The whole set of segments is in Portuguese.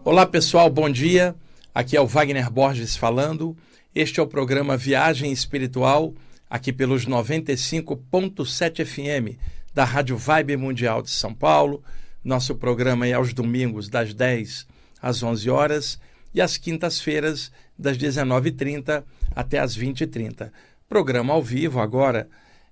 Olá pessoal, bom dia. Aqui é o Wagner Borges falando. Este é o programa Viagem Espiritual, aqui pelos 95.7 FM da Rádio Vibe Mundial de São Paulo. Nosso programa é aos domingos das 10 às 11 horas e às quintas-feiras das 19h30 até às 20h30. Programa ao vivo agora,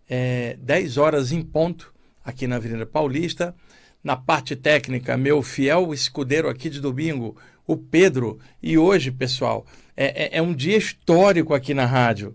10 horas em ponto, aqui na Avenida Paulista. Na parte técnica, meu fiel escudeiro aqui de domingo, o Pedro. E hoje, pessoal, é um dia histórico aqui na rádio.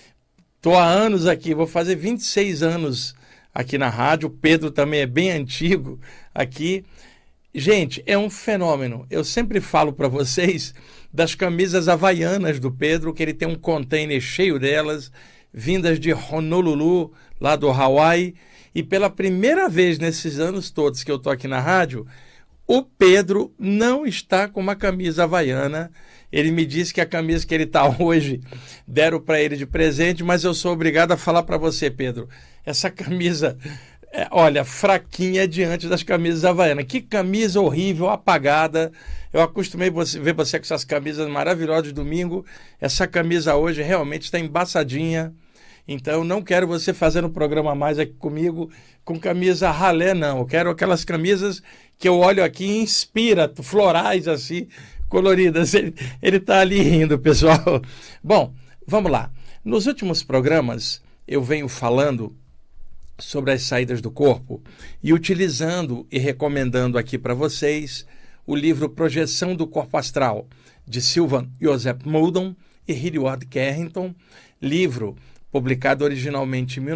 Estou há anos aqui, vou fazer 26 anos aqui na rádio. O Pedro também é bem antigo aqui. Gente, é um fenômeno. Eu sempre falo para vocês das camisas havaianas do Pedro, que ele tem um container cheio delas, vindas de Honolulu, lá do Hawaii. E pela primeira vez nesses anos todos que eu estou aqui na rádio, o Pedro não está com uma camisa havaiana. Ele me disse que a camisa que ele está hoje deram para ele de presente, mas eu sou obrigado a falar para você, Pedro. Essa camisa, olha, fraquinha diante das camisas havaianas. Que camisa horrível, apagada. Eu acostumei ver você com essas camisas maravilhosas de domingo. Essa camisa hoje realmente está embaçadinha. Então, não quero você fazendo um programa mais aqui comigo com camisa ralé, não. Eu quero aquelas camisas que eu olho aqui e inspira, florais assim, coloridas. Ele está ali rindo, pessoal. Bom, vamos lá. Nos últimos programas, eu venho falando sobre as saídas do corpo e utilizando e recomendando aqui para vocês o livro Projeção do Corpo Astral, de Sylvan Joseph Moudon e Hilliard Carrington, livro publicado originalmente em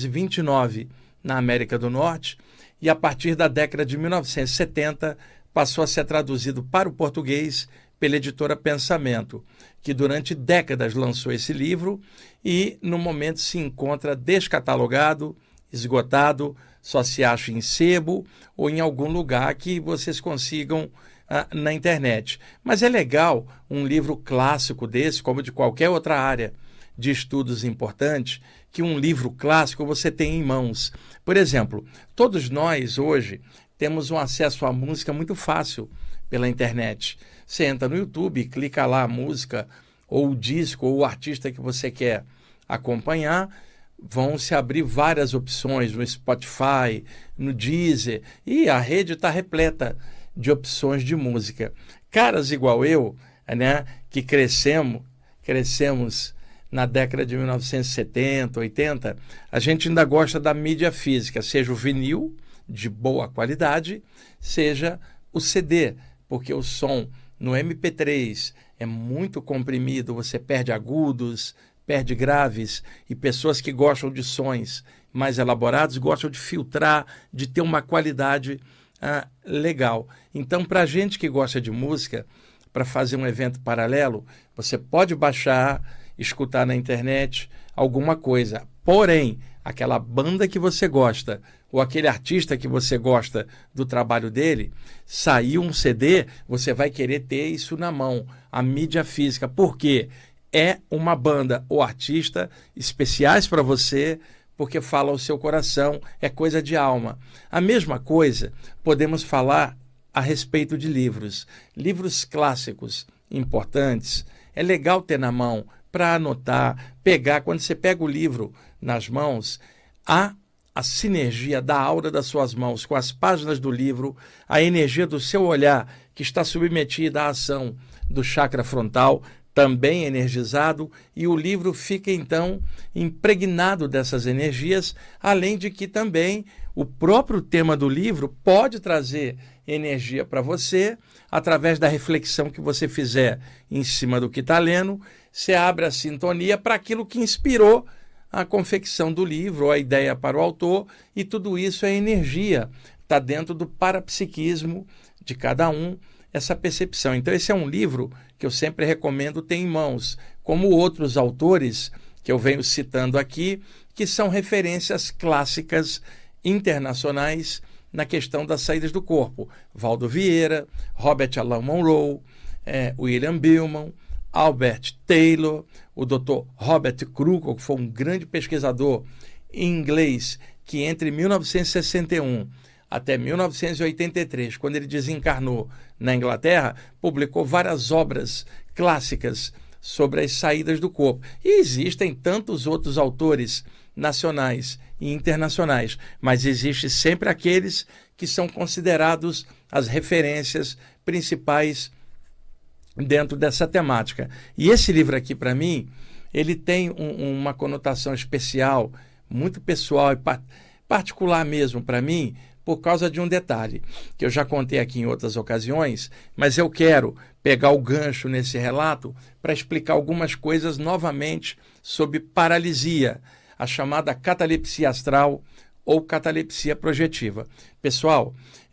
1929 na América do Norte e a partir da década de 1970 passou a ser traduzido para o português pela editora Pensamento, que durante décadas lançou esse livro e no momento se encontra descatalogado, esgotado, só se acha em sebo ou em algum lugar que vocês consigam na internet. Mas é legal um livro clássico desse, como de qualquer outra área de estudos importantes, que um livro clássico você tem em mãos. Por exemplo, todos nós hoje temos um acesso à música muito fácil pela internet. Você entra no YouTube, clica lá a música, ou o disco, ou o artista que você quer acompanhar, vão se abrir várias opções no Spotify, no Deezer, e a rede está repleta de opções de música. Caras igual eu, né, que crescemos na década de 1970, 80, a gente ainda gosta da mídia física, seja o vinil, de boa qualidade, seja o CD, porque o som no MP3 é muito comprimido, você perde agudos, perde graves, e pessoas que gostam de sons mais elaborados gostam de filtrar, de ter uma qualidade legal. Então, para a gente que gosta de música, para fazer um evento paralelo, você pode baixar, escutar na internet alguma coisa. Porém, aquela banda que você gosta ou aquele artista que você gosta do trabalho dele, saiu um CD, você vai querer ter isso na mão, a mídia física. Por quê? É uma banda ou artista especiais para você, porque fala ao seu coração, é coisa de alma. A mesma coisa podemos falar a respeito de livros. Livros clássicos importantes, é legal ter na mão para anotar, pegar. Quando você pega o livro nas mãos, há a sinergia da aura das suas mãos com as páginas do livro, a energia do seu olhar, que está submetida à ação do chakra frontal, também energizado, e o livro fica, então, impregnado dessas energias, além de que também o próprio tema do livro pode trazer energia para você, através da reflexão que você fizer em cima do que está lendo. Você abre a sintonia para aquilo que inspirou a confecção do livro, a ideia para o autor, e tudo isso é energia, está dentro do parapsiquismo de cada um, essa percepção. Então esse é um livro que eu sempre recomendo ter em mãos, como outros autores que eu venho citando aqui, que são referências clássicas internacionais na questão das saídas do corpo. Valdo Vieira, Robert Alan Monroe, William Billman, Albert Taylor, o Dr. Robert Krugel, que foi um grande pesquisador em inglês, que entre 1961 até 1983, quando ele desencarnou na Inglaterra, publicou várias obras clássicas sobre as saídas do corpo. E existem tantos outros autores nacionais e internacionais, mas existe sempre aqueles que são considerados as referências principais dentro dessa temática. E esse livro aqui, para mim, ele tem uma conotação especial, muito pessoal e particular mesmo para mim, por causa de um detalhe, que eu já contei aqui em outras ocasiões, mas eu quero pegar o gancho nesse relato para explicar algumas coisas novamente sobre paralisia, a chamada catalepsia astral ou catalepsia projetiva. Pessoal,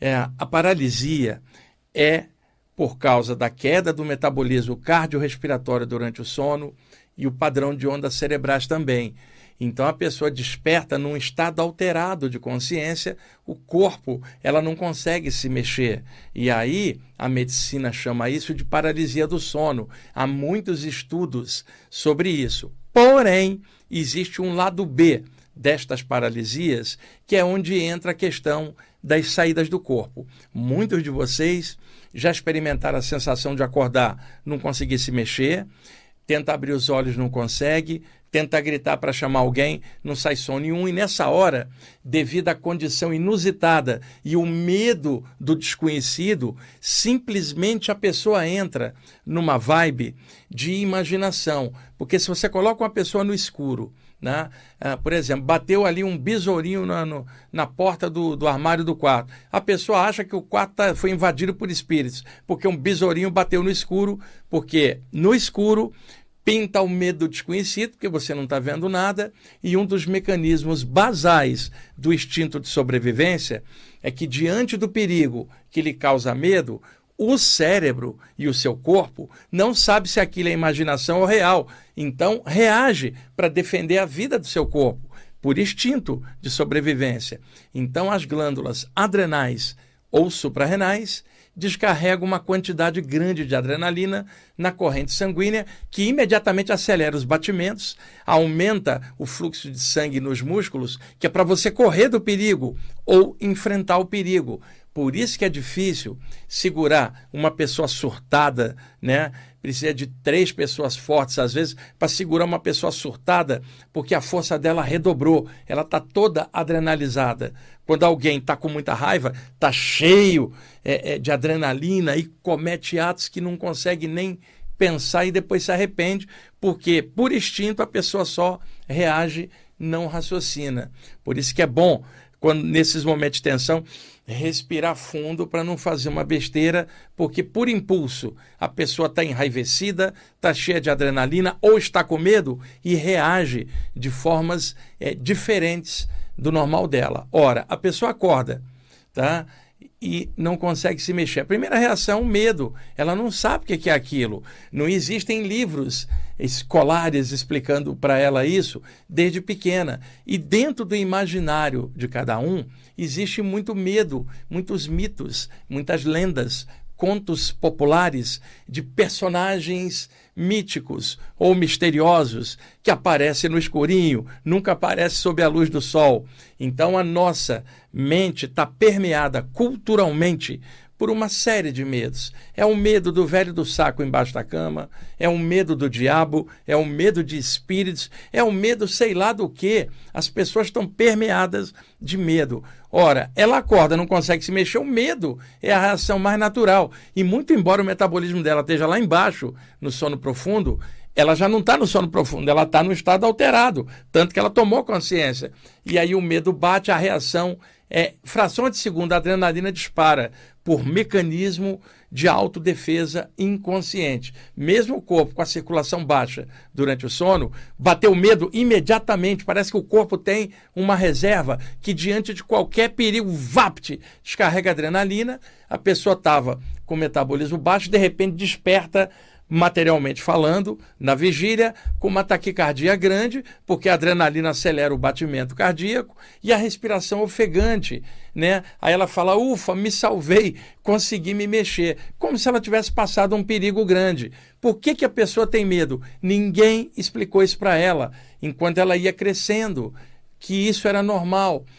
a paralisia é por causa da queda do metabolismo cardiorrespiratório durante o sono e o padrão de ondas cerebrais também. Então a pessoa desperta num estado alterado de consciência, o corpo ela não consegue se mexer. E aí a medicina chama isso de paralisia do sono. Há muitos estudos sobre isso. Porém, existe um lado B destas paralisias, que é onde entra a questão das saídas do corpo. Muitos de vocês já experimentaram a sensação de acordar, não conseguir se mexer, tenta abrir os olhos, não consegue, tenta gritar para chamar alguém, não sai som nenhum, e nessa hora, devido à condição inusitada e o medo do desconhecido, simplesmente a pessoa entra numa vibe de imaginação. Porque se você coloca uma pessoa no escuro, né? Por exemplo, bateu ali um besourinho na porta do armário do quarto, a pessoa acha que o quarto foi invadido por espíritos, porque um besourinho bateu no escuro, porque no escuro pinta o medo do desconhecido, porque você não está vendo nada, e um dos mecanismos basais do instinto de sobrevivência é que, diante do perigo que lhe causa medo, o cérebro e o seu corpo não sabe se aquilo é imaginação ou real, então reage para defender a vida do seu corpo, por instinto de sobrevivência. Então as glândulas adrenais ou suprarrenais descarrega uma quantidade grande de adrenalina na corrente sanguínea, que imediatamente acelera os batimentos, aumenta o fluxo de sangue nos músculos, que é para você correr do perigo ou enfrentar o perigo. Por isso que é difícil segurar uma pessoa surtada, né? Precisa de 3 pessoas fortes, às vezes, para segurar uma pessoa surtada, porque a força dela redobrou, ela está toda adrenalizada. Quando alguém está com muita raiva, está cheio de adrenalina e comete atos que não consegue nem pensar e depois se arrepende, porque, por instinto, a pessoa só reage, não raciocina. Por isso que é bom, quando nesses momentos de tensão, respirar fundo para não fazer uma besteira, porque por impulso a pessoa está enraivecida, está cheia de adrenalina ou está com medo e reage de formas diferentes do normal dela. Ora, a pessoa acorda, tá? E não consegue se mexer. A primeira reação, medo. Ela não sabe o que é aquilo. Não existem livros escolares explicando para ela isso desde pequena. E dentro do imaginário de cada um, existe muito medo, muitos mitos, muitas lendas, contos populares de personagens míticos ou misteriosos que aparecem no escurinho, nunca aparecem sob a luz do sol. Então a nossa mente está permeada culturalmente por uma série de medos. É o medo do velho do saco embaixo da cama, é o medo do diabo, é o medo de espíritos, é o medo sei lá do quê. As pessoas estão permeadas de medo. Ora, ela acorda, não consegue se mexer, o medo é a reação mais natural. E muito embora o metabolismo dela esteja lá embaixo, no sono profundo, ela já não está no sono profundo, ela está no estado alterado, tanto que ela tomou consciência. E aí o medo bate, a reação fração de segundo, a adrenalina dispara por mecanismo de autodefesa inconsciente. Mesmo o corpo com a circulação baixa durante o sono, bateu medo imediatamente, parece que o corpo tem uma reserva que diante de qualquer perigo, vapt, descarrega adrenalina, a pessoa estava com o metabolismo baixo, de repente desperta materialmente falando, na vigília, com uma taquicardia grande, porque a adrenalina acelera o batimento cardíaco e a respiração ofegante, né? Aí ela fala, ufa, me salvei, consegui me mexer, como se ela tivesse passado um perigo grande. Por que a pessoa tem medo? Ninguém explicou isso para ela, enquanto ela ia crescendo, que isso era normal.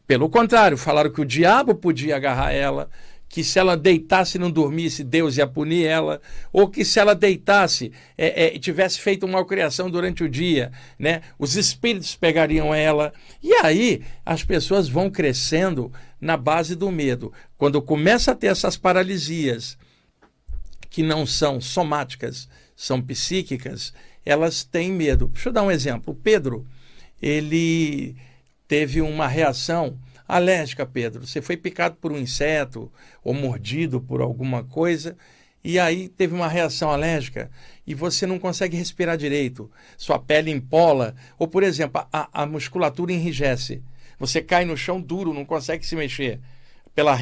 Pelo contrário, falaram que o diabo podia agarrar ela, que se ela deitasse e não dormisse, Deus ia punir ela, ou que se ela deitasse e tivesse feito uma malcriação durante o dia, né, os espíritos pegariam ela. E aí as pessoas vão crescendo na base do medo. Quando começa a ter essas paralisias, que não são somáticas, são psíquicas, elas têm medo. Deixa eu dar um exemplo. O Pedro, ele teve uma reação alérgica, Pedro. Você foi picado por um inseto ou mordido por alguma coisa e aí teve uma reação alérgica e você não consegue respirar direito. Sua pele empola ou, por exemplo, a musculatura enrijece. Você cai no chão duro, não consegue se mexer pela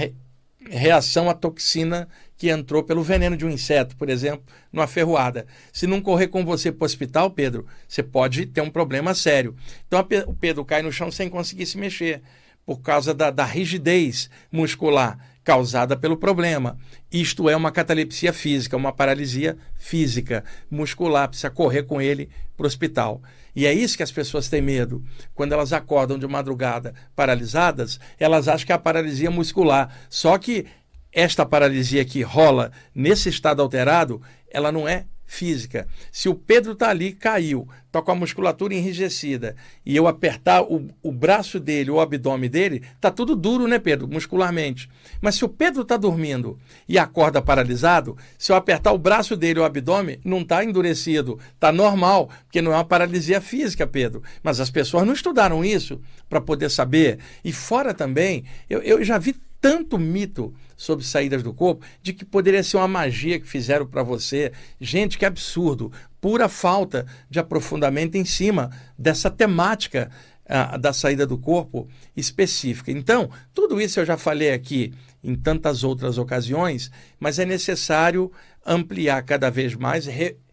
reação à toxina que entrou pelo veneno de um inseto, por exemplo, numa ferroada. Se não correr com você para o hospital, Pedro, você pode ter um problema sério. Então o Pedro cai no chão sem conseguir se mexer, por causa da rigidez muscular causada pelo problema. Isto é uma catalepsia física, uma paralisia física, muscular, precisa correr com ele para o hospital. E é isso que as pessoas têm medo. Quando elas acordam de madrugada paralisadas, elas acham que é a paralisia muscular. Só que esta paralisia que rola nesse estado alterado, ela não é física. Se o Pedro está ali, caiu, está com a musculatura enrijecida, e eu apertar o braço dele, o abdômen dele, está tudo duro, né, Pedro, muscularmente. Mas se o Pedro está dormindo e acorda paralisado, se eu apertar o braço dele, o abdômen, não está endurecido, está normal, porque não é uma paralisia física, Pedro. Mas as pessoas não estudaram isso para poder saber. E fora também, eu já vi tanto mito sobre saídas do corpo, de que poderia ser uma magia que fizeram para você. Gente, que absurdo. Pura falta de aprofundamento em cima dessa temática da saída do corpo específica. Então, tudo isso eu já falei aqui em tantas outras ocasiões, mas é necessário ampliar cada vez mais,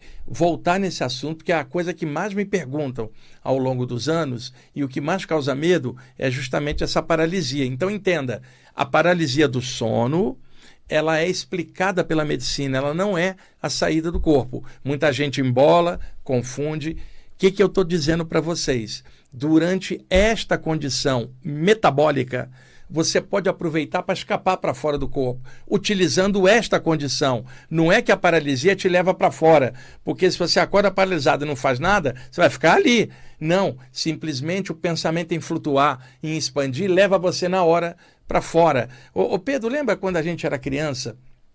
voltar nesse assunto, que é a coisa que mais me perguntam ao longo dos anos, e o que mais causa medo é justamente essa paralisia. Então entenda, a paralisia do sono, ela é explicada pela medicina, ela não é a saída do corpo. Muita gente embola, confunde. O que eu estou dizendo para vocês? Durante esta condição metabólica, você pode aproveitar para escapar para fora do corpo, utilizando esta condição. Não é que a paralisia te leva para fora, porque se você acorda paralisado e não faz nada, você vai ficar ali. Não, simplesmente o pensamento em flutuar, em expandir, leva você na hora para fora. Ô Pedro, lembra quando a gente era criança?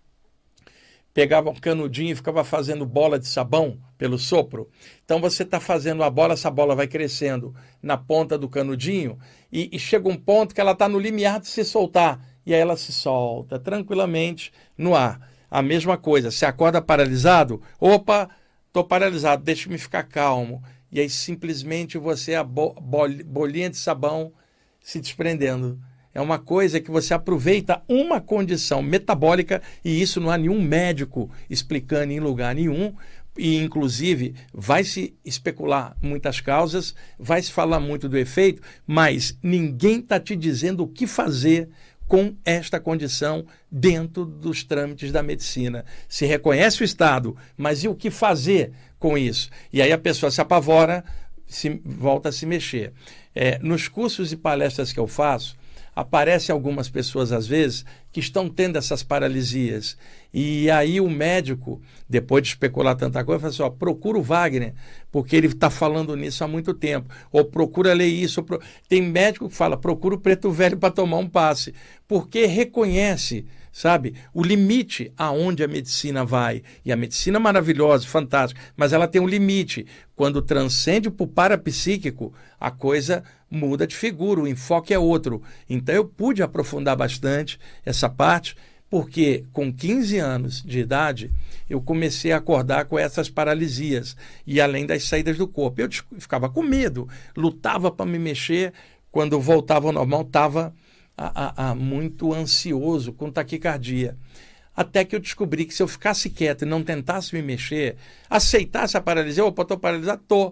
Pegava um canudinho e ficava fazendo bola de sabão pelo sopro. Então você está fazendo a bola, essa bola vai crescendo na ponta do canudinho e chega um ponto que ela está no limiar de se soltar. E aí ela se solta tranquilamente no ar. A mesma coisa, você acorda paralisado, opa, estou paralisado, deixa-me ficar calmo. E aí simplesmente você, a bolinha de sabão se desprendendo. É uma coisa que você aproveita uma condição metabólica, e isso não há nenhum médico explicando em lugar nenhum, e inclusive vai se especular muitas causas, vai se falar muito do efeito, mas ninguém está te dizendo o que fazer com esta condição dentro dos trâmites da medicina. Se reconhece o estado, mas e o que fazer com isso? E aí a pessoa se apavora, volta a se mexer. Nos cursos e palestras que eu faço, aparecem algumas pessoas, às vezes, que estão tendo essas paralisias. E aí o médico, depois de especular tanta coisa, fala assim, procura o Wagner, porque ele está falando nisso há muito tempo. Ou procura ler isso. Tem médico que fala, procura o preto velho para tomar um passe. Porque reconhece, sabe, o limite aonde a medicina vai. E a medicina é maravilhosa, fantástica, mas ela tem um limite. Quando transcende para o parapsíquico, a coisa muda de figura, o enfoque é outro. Então eu pude aprofundar bastante essa parte, porque com 15 anos de idade eu comecei a acordar com essas paralisias, e além das saídas do corpo. Eu ficava com medo, lutava para me mexer, quando voltava ao normal estava muito ansioso, com taquicardia. Até que eu descobri que se eu ficasse quieto e não tentasse me mexer, aceitasse a paralisia, opa, estou paralisado, estou.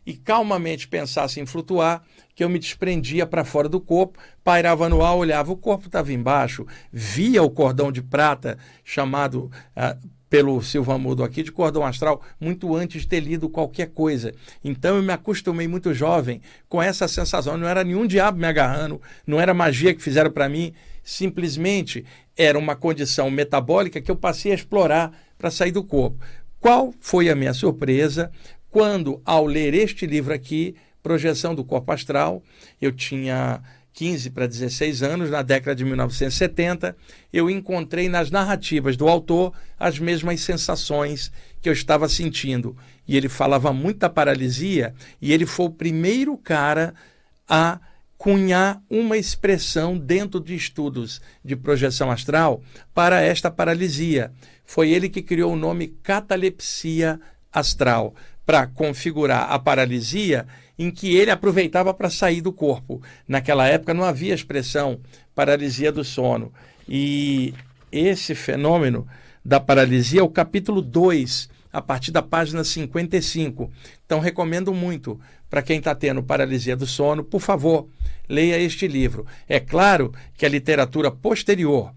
e calmamente pensasse em flutuar, que eu me desprendia para fora do corpo, pairava no ar, olhava, o corpo estava embaixo, via o cordão de prata, chamado pelo Silvan Muldon aqui de cordão astral, muito antes de ter lido qualquer coisa. Então eu me acostumei muito jovem com essa sensação. Não era nenhum diabo me agarrando, não era magia que fizeram para mim, simplesmente era uma condição metabólica que eu passei a explorar para sair do corpo. Qual foi a minha surpresa quando, ao ler este livro aqui, Projeção do Corpo Astral, eu tinha 15 para 16 anos, na década de 1970, eu encontrei nas narrativas do autor as mesmas sensações que eu estava sentindo. E ele falava muito da paralisia, e ele foi o primeiro cara a cunhar uma expressão dentro de estudos de projeção astral para esta paralisia. Foi ele que criou o nome catalepsia astral, para configurar a paralisia em que ele aproveitava para sair do corpo. Naquela época não havia expressão paralisia do sono. E esse fenômeno da paralisia é o capítulo 2, a partir da página 55. Então recomendo muito para quem está tendo paralisia do sono, por favor, leia este livro. É claro que a literatura posterior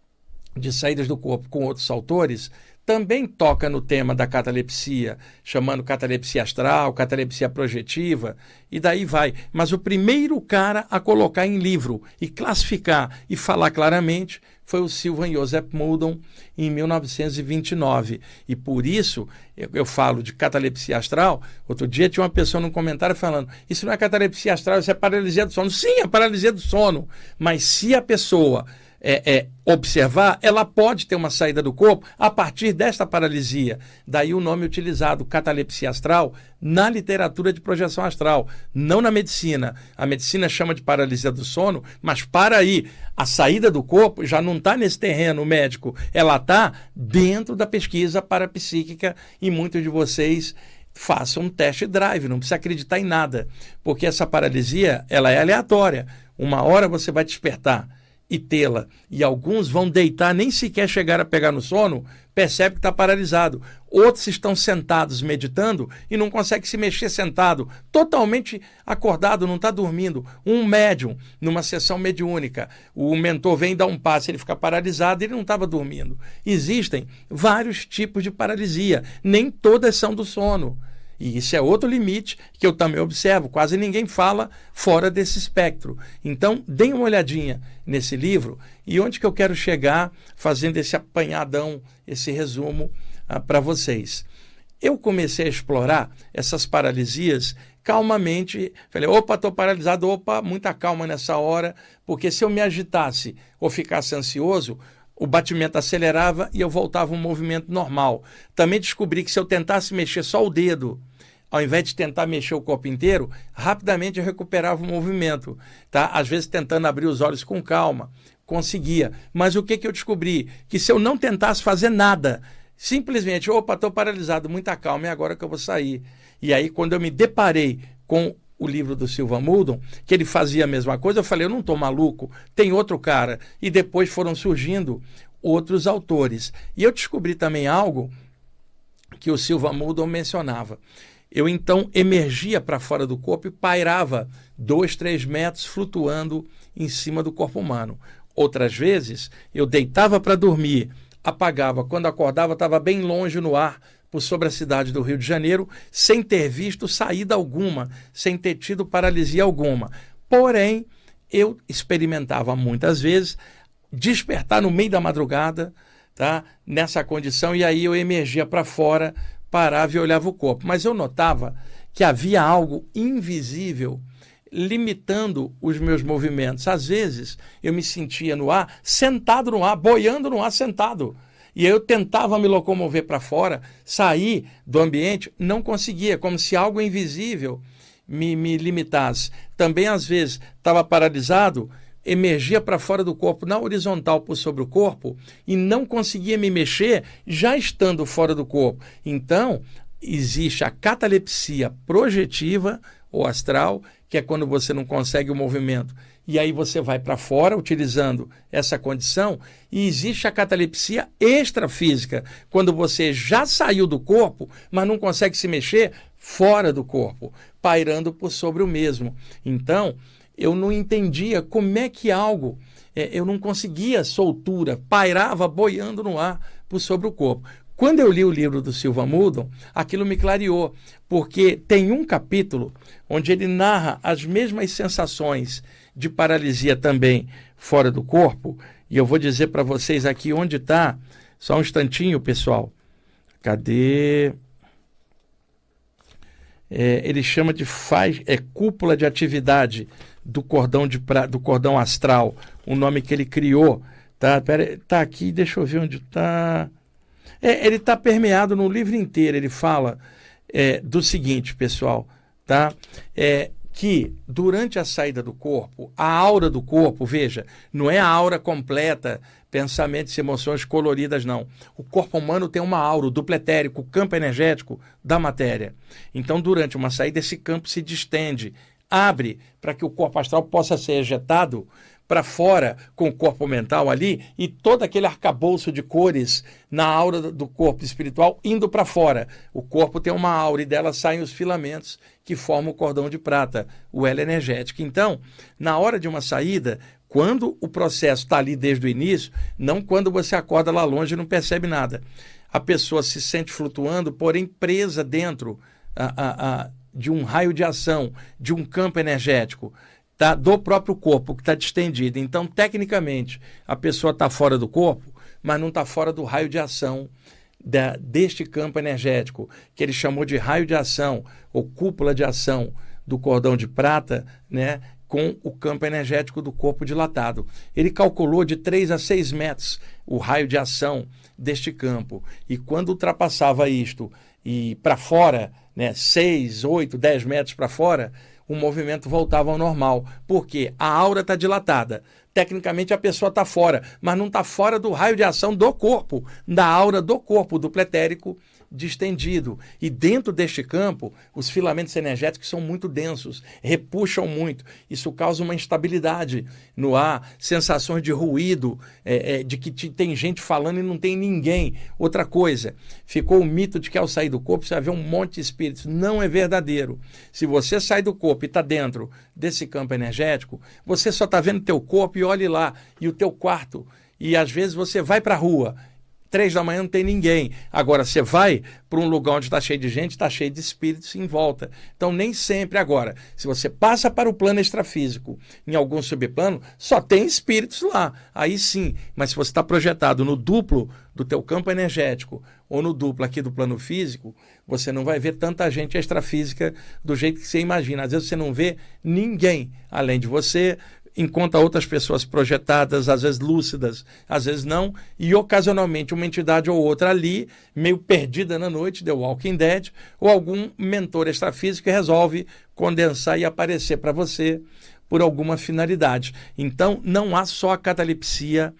de Saídas do Corpo com outros autores também toca no tema da catalepsia, chamando catalepsia astral, catalepsia projetiva, e daí vai. Mas o primeiro cara a colocar em livro e classificar e falar claramente foi o Silvan Joseph Muldon, em 1929. E por isso eu falo de catalepsia astral. Outro dia tinha uma pessoa num comentário falando, isso não é catalepsia astral, isso é paralisia do sono. Sim, é paralisia do sono, mas se a pessoa observar, ela pode ter uma saída do corpo a partir desta paralisia. Daí o nome utilizado, catalepsia astral, na literatura de projeção astral, não na medicina. A medicina chama de paralisia do sono, mas para aí, a saída do corpo já não está nesse terreno médico, ela está dentro da pesquisa parapsíquica, e muitos de vocês façam um test drive, não precisa acreditar em nada, porque essa paralisia ela é aleatória. Uma hora você vai despertar e tê-la, e alguns vão deitar, nem sequer chegar a pegar no sono, percebe que está paralisado. Outros estão sentados meditando e não conseguem se mexer sentado, totalmente acordado, não está dormindo. Um médium, numa sessão mediúnica, o mentor vem dar um passe, ele fica paralisado, ele não estava dormindo. Existem vários tipos de paralisia, nem todas são do sono. E isso é outro limite que eu também observo. Quase ninguém fala fora desse espectro. Então, deem uma olhadinha nesse livro e onde que eu quero chegar fazendo esse apanhadão, esse resumo para vocês. Eu comecei a explorar essas paralisias calmamente. Falei, opa, estou paralisado, opa, muita calma nessa hora, porque se eu me agitasse ou ficasse ansioso, o batimento acelerava e eu voltava a um movimento normal. Também descobri que se eu tentasse mexer só o dedo, ao invés de tentar mexer o corpo inteiro, rapidamente eu recuperava o movimento. Tá? Às vezes tentando abrir os olhos com calma, conseguia. Mas o que eu descobri? Que se eu não tentasse fazer nada, simplesmente, opa, estou paralisado, muita calma, é agora que eu vou sair. E aí, quando eu me deparei com o livro do Silvan Muldon, que ele fazia a mesma coisa, eu falei, eu não estou maluco, tem outro cara. E depois foram surgindo outros autores. E eu descobri também algo que o Silvan Muldon mencionava. Eu então emergia para fora do corpo e pairava 2, 3 metros flutuando em cima do corpo humano. Outras vezes, eu deitava para dormir, apagava. Quando acordava, estava bem longe no ar, por sobre a cidade do Rio de Janeiro, sem ter visto saída alguma, sem ter tido paralisia alguma. Porém, eu experimentava muitas vezes despertar no meio da madrugada, tá? Nessa condição, e aí eu emergia para fora, parava e olhava o corpo. Mas eu notava que havia algo invisível limitando os meus movimentos. Às vezes, eu me sentia no ar, sentado no ar, boiando no ar, sentado. E eu tentava me locomover para fora, sair do ambiente, não conseguia, como se algo invisível me limitasse. Também, às vezes, estava paralisado, emergia para fora do corpo, na horizontal por sobre o corpo, e não conseguia me mexer, já estando fora do corpo. Então, existe a catalepsia projetiva ou astral, que é quando você não consegue o movimento, e aí você vai para fora utilizando essa condição, e existe a catalepsia extrafísica, quando você já saiu do corpo, mas não consegue se mexer, fora do corpo, pairando por sobre o mesmo. Então, eu não entendia como é que algo, eu não conseguia soltura, pairava boiando no ar por sobre o corpo. Quando eu li o livro do Silva Muldon, aquilo me clareou, porque tem um capítulo onde ele narra as mesmas sensações de paralisia também fora do corpo, e eu vou dizer para vocês aqui onde está, só um instantinho, pessoal. Cadê? Ele chama de cúpula de atividade do cordão astral, o nome que ele criou. Tá aqui, deixa eu ver onde está. Ele está permeado no livro inteiro. Ele fala do seguinte, pessoal, tá? Que durante a saída do corpo, a aura do corpo, veja, não é a aura completa, pensamentos e emoções coloridas, não. O corpo humano tem uma aura, o duplo etérico, o campo energético da matéria. Então, durante uma saída, esse campo se distende, abre para que o corpo astral possa ser ejetado para fora com o corpo mental ali e todo aquele arcabouço de cores na aura do corpo espiritual indo para fora. O corpo tem uma aura e dela saem os filamentos que formam o cordão de prata, o elo energético. Então, na hora de uma saída, quando o processo está ali desde o início, não quando você acorda lá longe e não percebe nada. A pessoa se sente flutuando, porém presa dentro de um raio de ação, de um campo energético, do próprio corpo, que está distendido. Então, tecnicamente, a pessoa está fora do corpo, mas não está fora do raio de ação deste campo energético, que ele chamou de raio de ação, ou cúpula de ação do cordão de prata, né, com o campo energético do corpo dilatado. Ele calculou de 3 a 6 metros o raio de ação deste campo. E quando ultrapassava isto e para fora, né, 6, 8, 10 metros para fora, o movimento voltava ao normal, porque a aura está dilatada. Tecnicamente a pessoa está fora, mas não está fora do raio de ação do corpo, da aura do corpo, do pletérico distendido. E dentro deste campo, os filamentos energéticos são muito densos, repuxam muito. Isso causa uma instabilidade no ar, sensações de ruído, de que tem gente falando e não tem ninguém. Outra coisa, ficou o mito de que ao sair do corpo você vai ver um monte de espíritos. Não é verdadeiro. Se você sai do corpo e está dentro desse campo energético, você só está vendo teu corpo e olhe lá, e o teu quarto. E às vezes você vai para a rua, 3 da manhã não tem ninguém. Agora, você vai para um lugar onde está cheio de gente, está cheio de espíritos em volta. Então, nem sempre. Agora, se você passa para o plano extrafísico, em algum subplano, só tem espíritos lá. Aí sim. Mas se você está projetado no duplo do teu campo energético ou no duplo aqui do plano físico, você não vai ver tanta gente extrafísica do jeito que você imagina. Às vezes você não vê ninguém além de você, encontra outras pessoas projetadas, às vezes lúcidas, às vezes não, e ocasionalmente uma entidade ou outra ali, meio perdida na noite, The Walking Dead, ou algum mentor extrafísico que resolve condensar e aparecer para você por alguma finalidade. Então, não há só a catalepsia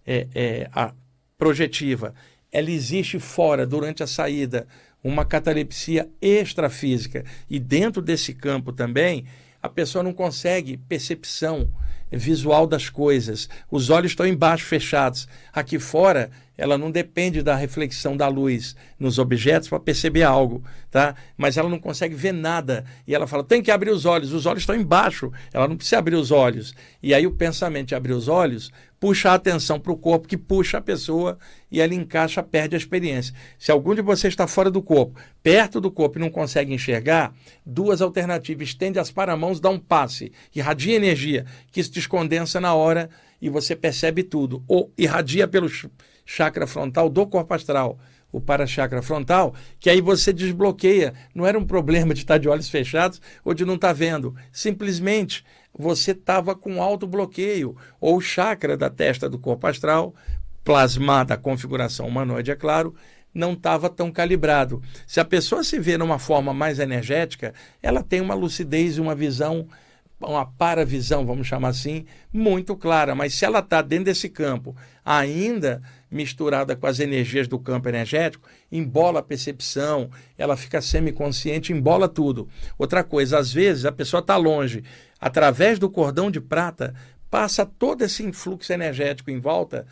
a projetiva, ela existe fora, durante a saída, uma catalepsia extrafísica, e dentro desse campo também, a pessoa não consegue percepção visual das coisas. Os olhos estão embaixo, fechados. Aqui fora, ela não depende da reflexão da luz nos objetos para perceber algo, tá? Mas ela não consegue ver nada. E ela fala, tem que abrir os olhos estão embaixo. Ela não precisa abrir os olhos. E aí o pensamento de abrir os olhos puxa a atenção para o corpo, que puxa a pessoa e ela encaixa, perde a experiência. Se algum de vocês está fora do corpo, perto do corpo e não consegue enxergar, 2 alternativas: estende as paramãos, dá um passe, irradia energia, que isso descondensa na hora e você percebe tudo. Ou irradia pelo chakra frontal do corpo astral, o para-chakra frontal, que aí você desbloqueia. Não era um problema de estar de olhos fechados ou de não estar vendo. Simplesmente você estava com alto bloqueio, ou o chakra da testa do corpo astral, plasmada a configuração humanoide, é claro, não estava tão calibrado. Se a pessoa se vê numa forma mais energética, ela tem uma lucidez e uma visão, uma paravisão, vamos chamar assim, muito clara. Mas se ela está dentro desse campo, ainda misturada com as energias do campo energético, embola a percepção, ela fica semiconsciente, embola tudo. Outra coisa, às vezes a pessoa está longe, através do cordão de prata, passa todo esse influxo energético em volta,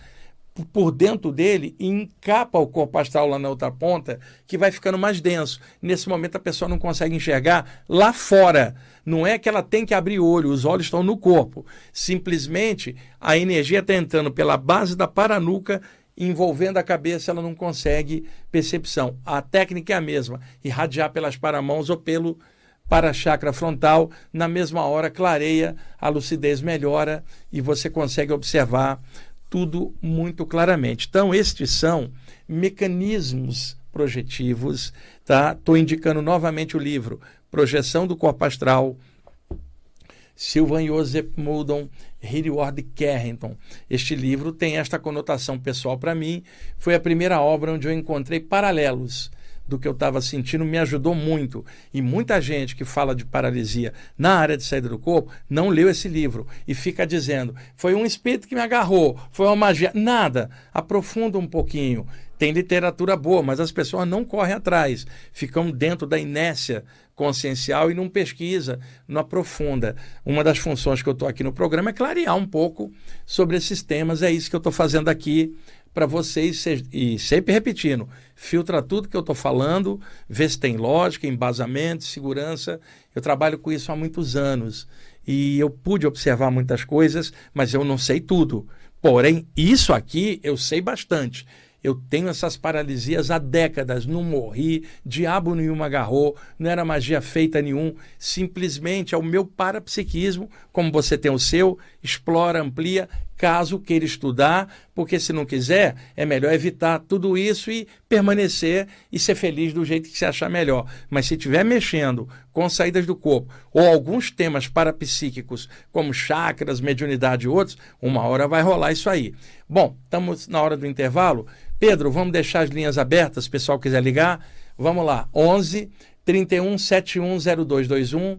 por dentro dele e encapa o corpo astral lá na outra ponta, que vai ficando mais denso. Nesse momento a pessoa não consegue enxergar lá fora. Não é que ela tem que abrir o olho, os olhos estão no corpo. Simplesmente a energia está entrando pela base da paranuca, envolvendo a cabeça, ela não consegue percepção. A técnica é a mesma, irradiar pelas paramãos ou pelo para-chakra frontal, na mesma hora clareia, a lucidez melhora e você consegue observar tudo muito claramente. Então, estes são mecanismos projetivos, tá? Estou indicando novamente o livro Projeção do Corpo Astral, Sylvan Joseph Muldon, Hillward Carrington. Este livro tem esta conotação pessoal para mim. Foi a primeira obra onde eu encontrei paralelos do que eu estava sentindo, me ajudou muito. E muita gente que fala de paralisia na área de saída do corpo não leu esse livro e fica dizendo, foi um espírito que me agarrou, foi uma magia. Nada, aprofunda um pouquinho. Tem literatura boa, mas as pessoas não correm atrás, ficam dentro da inércia consciencial e não pesquisa, não aprofunda. Uma das funções que eu estou aqui no programa é clarear um pouco sobre esses temas, é isso que eu estou fazendo aqui para vocês, e sempre repetindo, filtra tudo que eu estou falando, vê se tem lógica, embasamento, segurança. Eu trabalho com isso há muitos anos e eu pude observar muitas coisas, mas eu não sei tudo. Porém, isso aqui eu sei bastante. Eu tenho essas paralisias há décadas, não morri, diabo nenhum me agarrou, não era magia feita nenhum, simplesmente é o meu parapsiquismo, como você tem o seu, explora, amplia, caso queira estudar, porque se não quiser, é melhor evitar tudo isso e permanecer e ser feliz do jeito que você achar melhor. Mas se estiver mexendo com saídas do corpo ou alguns temas parapsíquicos, como chakras, mediunidade e outros, uma hora vai rolar isso aí. Bom, estamos na hora do intervalo. Pedro, vamos deixar as linhas abertas, se o pessoal quiser ligar. Vamos lá, 11 31 71 0221,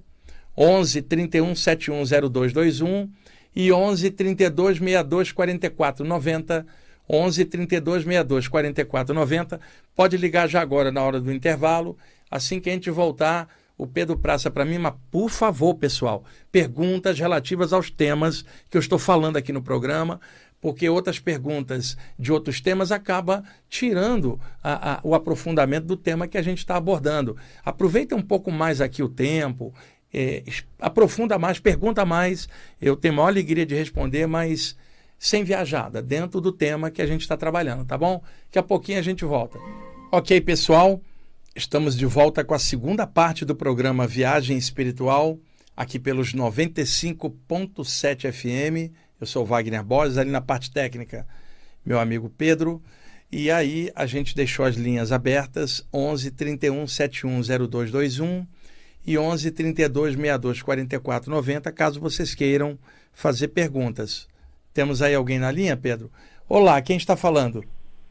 11 31 71 0221 e 11 32 62 44 90, 11 32 62 44 90. Pode ligar já agora na hora do intervalo. Assim que a gente voltar, o Pedro passa para mim, mas por favor, pessoal, perguntas relativas aos temas que eu estou falando aqui no programa, porque outras perguntas de outros temas acabam tirando o aprofundamento do tema que a gente está abordando. Aproveita um pouco mais aqui o tempo, aprofunda mais, pergunta mais. Eu tenho a maior alegria de responder, mas sem viajada, dentro do tema que a gente está trabalhando, tá bom? Daqui a pouquinho a gente volta. Ok, pessoal, estamos de volta com a segunda parte do programa Viagem Espiritual, aqui pelos 95.7 FM. Eu sou Wagner Borges, ali na parte técnica, meu amigo Pedro. E aí a gente deixou as linhas abertas, 11 31 71 0221 e 11 32 62 44 90, caso vocês queiram fazer perguntas. Temos aí alguém na linha, Pedro? Olá, quem está falando?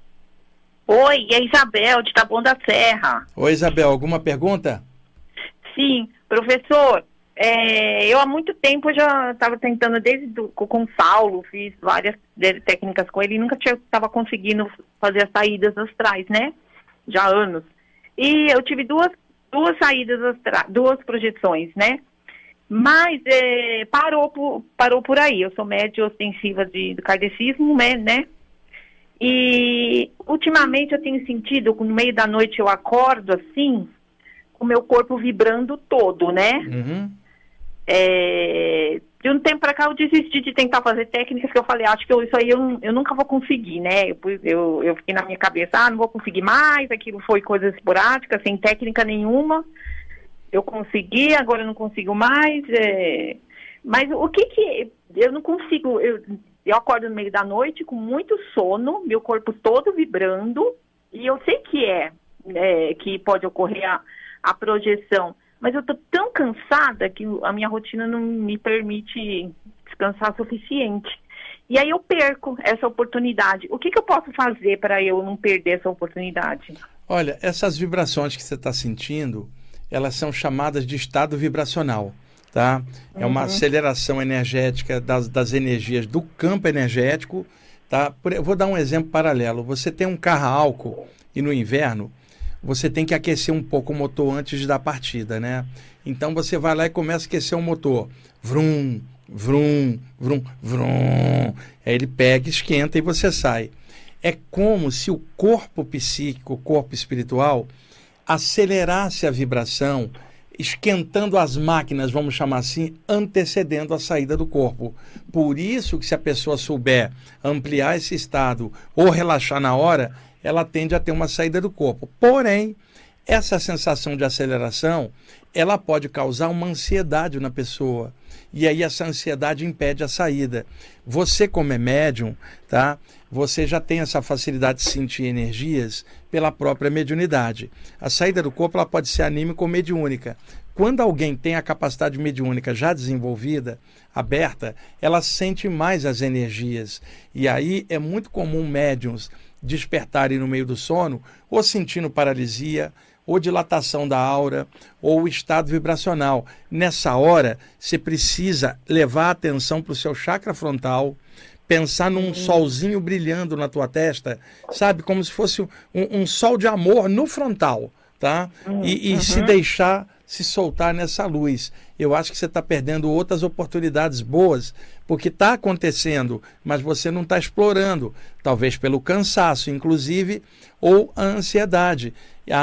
Oi, é Isabel, de Taboão da Serra. Oi, Isabel, alguma pergunta? Sim, professor, eu há muito tempo já estava tentando, com o Saulo, fiz várias técnicas com ele e nunca estava conseguindo fazer as saídas astrais, né? Já há anos. E eu tive duas saídas astrais, duas projeções, né? Mas parou por aí. Eu sou média ostensiva do kardecismo, né? E ultimamente eu tenho sentido, no meio da noite eu acordo assim, com o meu corpo vibrando todo, né? Uhum. De um tempo para cá eu desisti de tentar fazer técnicas, que eu falei, acho que isso aí eu nunca vou conseguir, né? Eu fiquei na minha cabeça, não vou conseguir mais, aquilo foi coisa esporádica, sem técnica nenhuma. Eu consegui, agora eu não consigo mais. Mas o que eu não consigo... Eu acordo no meio da noite com muito sono, meu corpo todo vibrando, e eu sei que pode ocorrer a projeção, mas eu estou tão cansada que a minha rotina não me permite descansar o suficiente. E aí eu perco essa oportunidade. O que eu posso fazer para eu não perder essa oportunidade? Olha, essas vibrações que você está sentindo, elas são chamadas de estado vibracional. Tá? É uma aceleração energética das energias do campo energético. Tá? Eu vou dar um exemplo paralelo. Você tem um carro a álcool e no inverno você tem que aquecer um pouco o motor antes da partida, né? Então você vai lá e começa a aquecer o motor. Vrum, vrum, vrum, vrum. Aí ele pega, esquenta e você sai. É como se o corpo psíquico, o corpo espiritual, acelerasse a vibração, esquentando as máquinas, vamos chamar assim, antecedendo a saída do corpo. Por isso que se a pessoa souber ampliar esse estado ou relaxar na hora, ela tende a ter uma saída do corpo. Porém, essa sensação de aceleração, ela pode causar uma ansiedade na pessoa. E aí essa ansiedade impede a saída. Você, como é médium, tá? Você já tem essa facilidade de sentir energias pela própria mediunidade. A saída do corpo ela pode ser anímica ou mediúnica. Quando alguém tem a capacidade mediúnica já desenvolvida, aberta, ela sente mais as energias. E aí é muito comum médiums despertarem no meio do sono, ou sentindo paralisia, ou dilatação da aura, ou estado vibracional. Nessa hora, você precisa levar a atenção para o seu chakra frontal, pensar num solzinho brilhando na tua testa, sabe? Como se fosse um sol de amor no frontal, tá? E se deixar se soltar nessa luz. Eu acho que você está perdendo outras oportunidades boas, porque está acontecendo, mas você não está explorando, talvez pelo cansaço, inclusive, ou a ansiedade.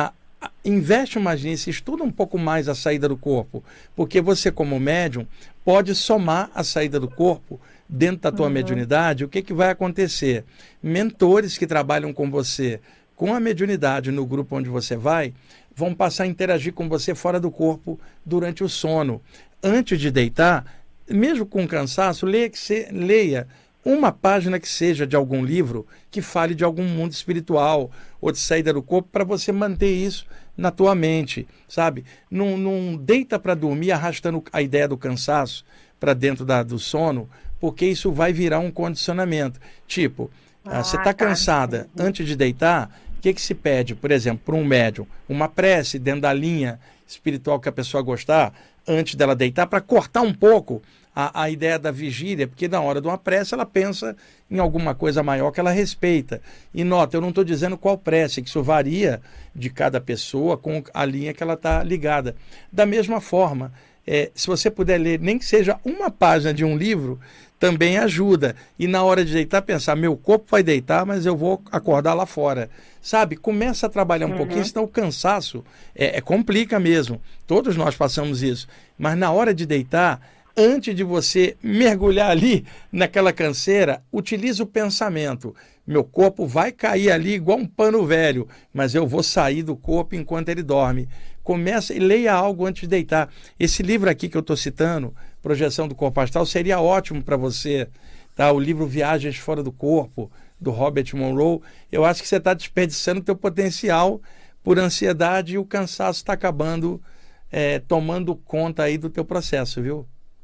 Investe mais nisso, estuda um pouco mais a saída do corpo, porque você, como médium, pode somar a saída do corpo dentro da tua mediunidade. O que vai acontecer? Mentores que trabalham com você, com a mediunidade no grupo onde você vai, vão passar a interagir com você fora do corpo durante o sono. Antes de deitar, mesmo com cansaço, leia uma página que seja de algum livro que fale de algum mundo espiritual ou de saída do corpo, para você manter isso na tua mente, sabe? Não deita para dormir arrastando a ideia do cansaço para dentro do sono, porque isso vai virar um condicionamento. Tipo, você está cansada antes de deitar, o que se pede, por exemplo, para um médium? Uma prece dentro da linha espiritual que a pessoa gostar, antes dela deitar, para cortar um pouco a ideia da vigília, porque na hora de uma prece ela pensa em alguma coisa maior que ela respeita. E nota, eu não estou dizendo qual prece, que isso varia de cada pessoa com a linha que ela está ligada. Da mesma forma, se você puder ler, nem que seja uma página de um livro, também ajuda. E na hora de deitar, pensar, meu corpo vai deitar, mas eu vou acordar lá fora. Sabe? Começa a trabalhar um pouquinho, senão o cansaço complica mesmo. Todos nós passamos isso. Mas na hora de deitar, antes de você mergulhar ali naquela canseira, utilize o pensamento. Meu corpo vai cair ali igual um pano velho, mas eu vou sair do corpo enquanto ele dorme. Começa e leia algo antes de deitar. Esse livro aqui que eu estou citando, Projeção do Corpo Astral, seria ótimo para você. Tá? O livro Viagens Fora do Corpo, do Robert Monroe. Eu acho que você está desperdiçando o teu potencial por ansiedade e o cansaço está acabando tomando conta aí do teu processo, viu?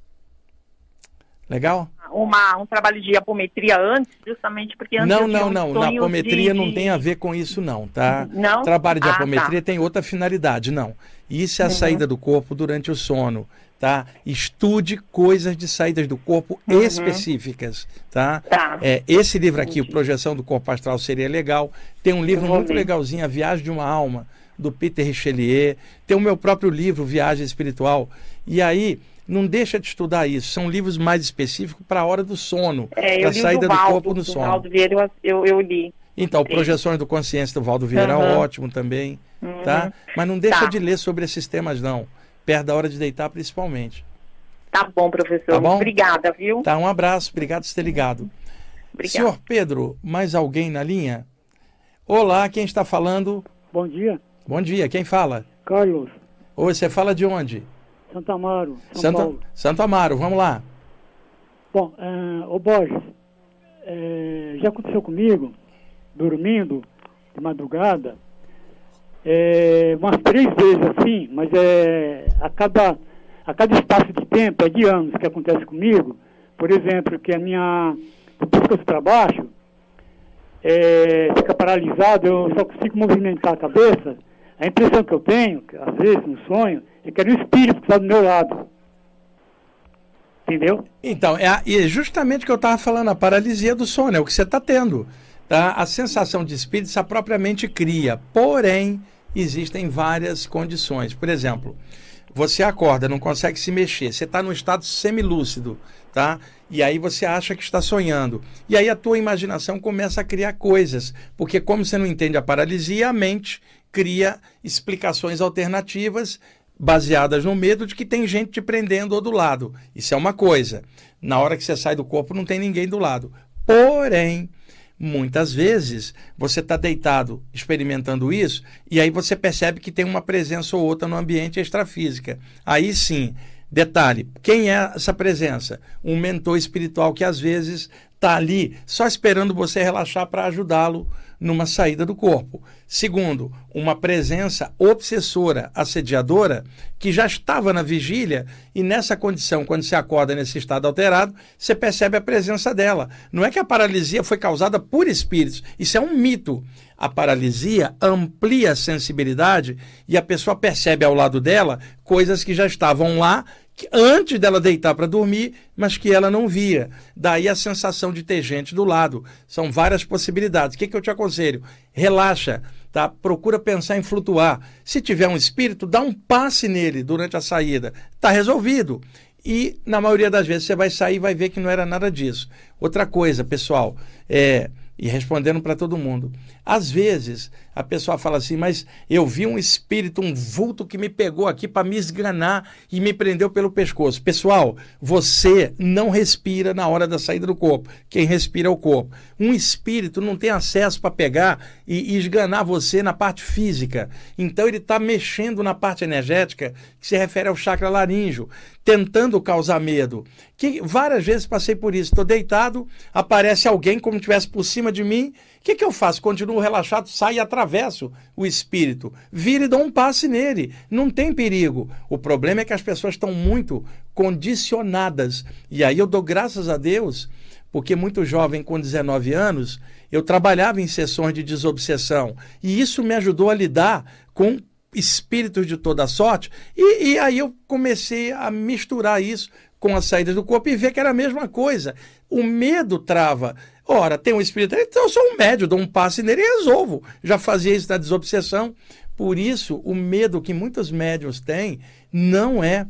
Legal? Um trabalho de apometria antes, justamente porque antes não. Na apometria não tem a ver com isso, não, tá? Não? Trabalho de apometria tem outra finalidade, não. Isso é a saída do corpo durante o sono, tá? Estude coisas de saídas do corpo específicas, tá? Esse livro aqui, o Projeção do Corpo Astral, seria legal. Tem um livro muito legalzinho, A Viagem de uma Alma, do Peter Richelieu. Tem o meu próprio livro, Viagem Espiritual. E aí, não deixa de estudar isso. São livros mais específicos para a hora do sono, para a saída do corpo no sono. Valdo Vieira eu li. Então, Projeções do Consciência do Valdo Vieira é ótimo também, tá? Mas não deixa de ler sobre esses temas, não. Perto da hora de deitar, principalmente. Tá bom, professor. Tá bom? Obrigada, viu? Tá, um abraço. Obrigado por ter ligado. Obrigada. Senhor Pedro, mais alguém na linha? Olá, quem está falando? Bom dia. Bom dia, quem fala? Carlos. Oi, você fala de onde? Santo Amaro, São Paulo. Santo Amaro, vamos lá. Bom, ô Borges, já aconteceu comigo, dormindo de madrugada, umas 3 vezes assim, mas a cada espaço de tempo, de anos que acontece comigo. Por exemplo, que depois que eu estou baixo, fica paralisado, eu só consigo movimentar a cabeça. A impressão que eu tenho, às vezes, no sonho, é que era um espírito que está do meu lado. Entendeu? Então, é justamente o que eu estava falando, a paralisia do sono, é o que você está tendo. Tá? A sensação de espírito, essa propriamente cria. Porém, existem várias condições. Por exemplo, você acorda, não consegue se mexer, você está num estado semilúcido, tá? E aí você acha que está sonhando. E aí a tua imaginação começa a criar coisas, porque como você não entende a paralisia, a mente cria explicações alternativas baseadas no medo de que tem gente te prendendo ou do lado. Isso é uma coisa. Na hora que você sai do corpo, não tem ninguém do lado. Porém, muitas vezes você está deitado experimentando isso e aí você percebe que tem uma presença ou outra no ambiente extrafísica. Aí sim, detalhe, quem é essa presença? Um mentor espiritual que às vezes está ali só esperando você relaxar para ajudá-lo numa saída do corpo. Segundo, uma presença obsessora, assediadora, que já estava na vigília e nessa condição, quando você acorda nesse estado alterado, você percebe a presença dela. Não é que a paralisia foi causada por espíritos, isso é um mito. A paralisia amplia a sensibilidade e a pessoa percebe ao lado dela coisas que já estavam lá antes dela deitar para dormir, mas que ela não via. Daí a sensação de ter gente do lado. São várias possibilidades. O que eu te aconselho? Relaxa, tá? Procura pensar em flutuar. Se tiver um espírito, dá um passe nele durante a saída. Está resolvido. E, na maioria das vezes, você vai sair e vai ver que não era nada disso. Outra coisa, pessoal, e respondendo para todo mundo, às vezes a pessoa fala assim, mas eu vi um espírito, um vulto que me pegou aqui para me esganar e me prendeu pelo pescoço. Pessoal, você não respira na hora da saída do corpo. Quem respira é o corpo. Um espírito não tem acesso para pegar e esganar você na parte física. Então ele está mexendo na parte energética que se refere ao chakra laríngeo, tentando causar medo. Que várias vezes passei por isso. Estou deitado, aparece alguém como se estivesse por cima de mim. O que eu faço? Continuo relaxado, saio e atravesso o espírito. Viro e dou um passe nele. Não tem perigo. O problema é que as pessoas estão muito condicionadas. E aí eu dou graças a Deus, porque muito jovem, com 19 anos, eu trabalhava em sessões de desobsessão. E isso me ajudou a lidar com espíritos de toda sorte. E aí eu comecei a misturar isso com as saídas do corpo e ver que era a mesma coisa. O medo trava. Ora, tem um espírito, então eu sou um médium, dou um passe nele e resolvo. Já fazia isso na desobsessão. Por isso, o medo que muitos médiuns têm não é